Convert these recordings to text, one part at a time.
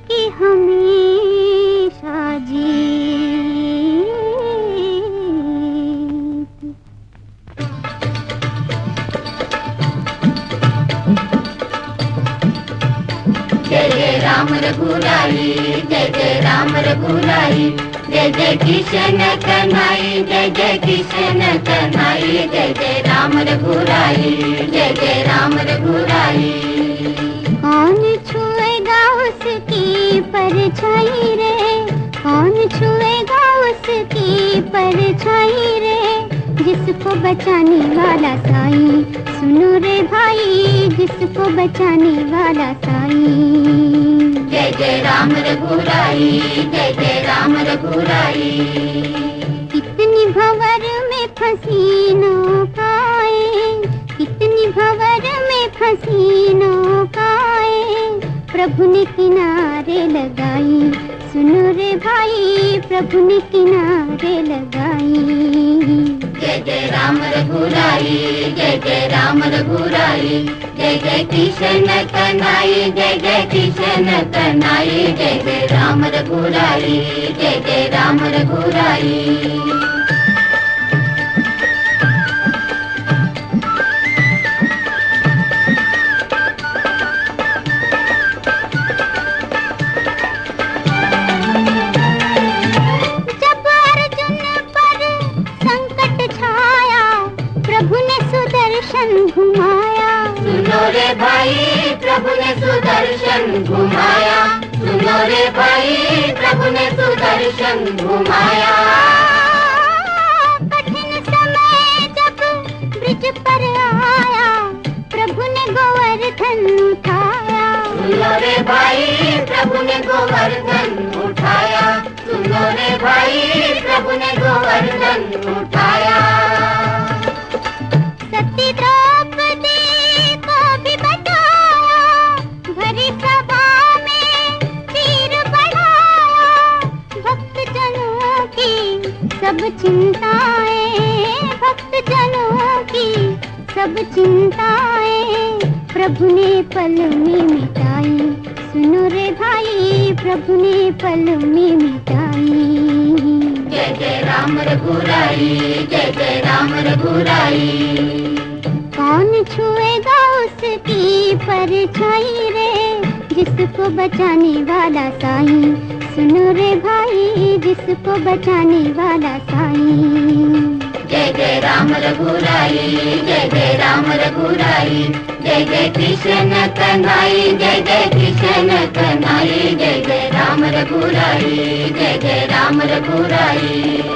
कि हमेशा जीत। जय जय राम रघुराई, जय जय राम रघुराई, जय जय कृष्ण कन्हई, जय जय कृष्ण कन्हई, जय जय राम रघुराई, जय जय राम रघुराई। कौन छुएगा उसकी परछाई रे, कौन छुएगा उसकी परछाई रे, जिसको बचाने वाला साईं, सुनो रे भाई, जिसको बचाने वाला साईं। जय जय राम रघुराई, जय जय राम रघुराई। कितनी भंवर में फंसी नौकाएं, कितनी भंवर में फंसी नौकाएं, प्रभु ने किनारे लगाई, सुनो रे भाई, प्रभु ने किनारे लगाई। जय जय राम रघुराई, जय जय राम रघुराई, जय जय कृष्ण कन्हई, जय जय कृष्ण कन्हई, जय जय राम रघुराई, जय जय राम रघुराई। घुमाया, सुनो रे भाई, प्रभु ने सुदर्शन घुमाया, सुनो रे भाई, प्रभु ने सुदर्शन घुमाया। कठिन समय जब ब्रिज पर आया, प्रभु ने गोवर्धन उठाया, सुनो रे भाई, प्रभु ने गोवर्धन उठाया, सुनो रे भाई, प्रभु ने गोवर्धन उठाया। सती द्रौपदी को भी बचाया, भरी सभा में तीर बढ़ाया, भक्त जनों की सब चिंताएं, भक्त जनों की सब चिंताएं, प्रभु ने पल में मिटाई, सुनो रे भाई, प्रभु ने पल में मिटाई। जय जय राम रघुराई, जय जय राम रघुराई। कौन छुएगा उसकी परछाई रे, जिसको बचाने वाला साईं, सुनो रे भाई, जिसको बचाने वाला साईं। जय जय राम रघुराई, जय जय राम रघुराई, जय जय कृष्ण कन्हई, जय जय कृष्ण कन्हई, जय जय राम रघुराई, जय जय राम रघुराई।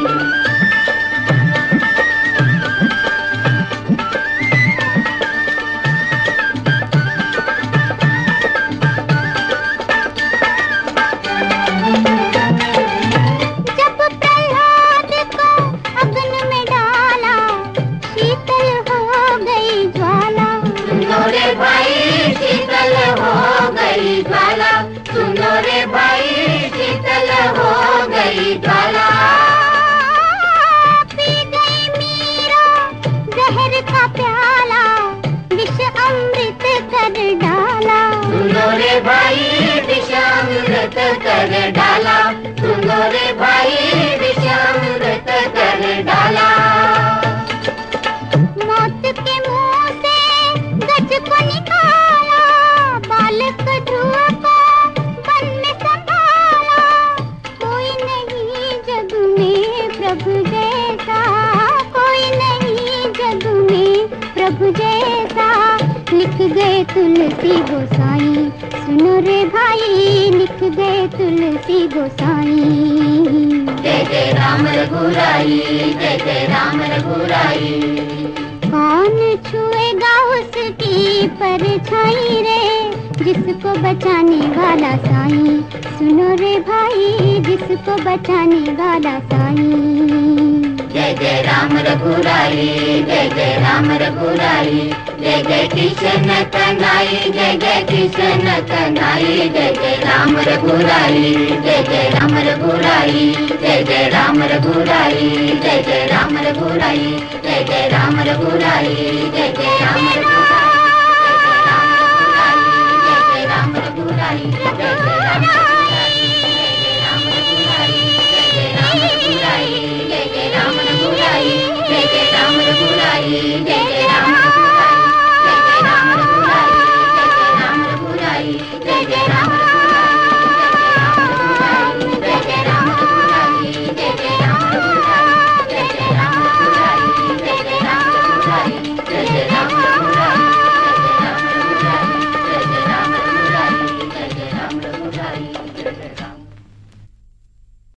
सुनो रे भाई, शीतल हो गई ज्वाला। पी गई मीरा जहर का प्याला, विष अमृत कर डाला, सुनो रे भाई, विष अमृत कर डाला, सुनो रे भाई, विष अमृत कर डाला। मौत के मुंह से गज को निकाला, बालक ध्रुव को प्रभु जैसा, कोई नहीं जग में प्रभु जैसा, लिख गए तुलसी गोसाई, सुनो रे भाई, लिख गए तुलसी गोसाई। जय जय राम रघुराई, जय जय राम रघुराई। कौन छुएगा उसकी परछाई रे, जिसको बचाने वाला साईं, सुनो रे भाई, जिसको बचाने वाला साईं। जय जय राम रघुराई, जय जय राम रघुराई, जय जय कृष्ण कन्हई, जय जय कृष्ण कन्हई, जय जय राम रघुराई, जय जय राम रघुराई, जय जय राम रघुराई, जय जय राम रघुराई, जय जय राम रघुराई, जय जय राम रघुराई, जय जय राम रघुराई, जय जय राम रघुराई, जय जय राम। रघुराई, जय जय राम रघुराई, जय जय राम रघुराई, जय जय राम रघुराई, जय जय राम रघुराई, जय जय राम रघुराई, जय जय राम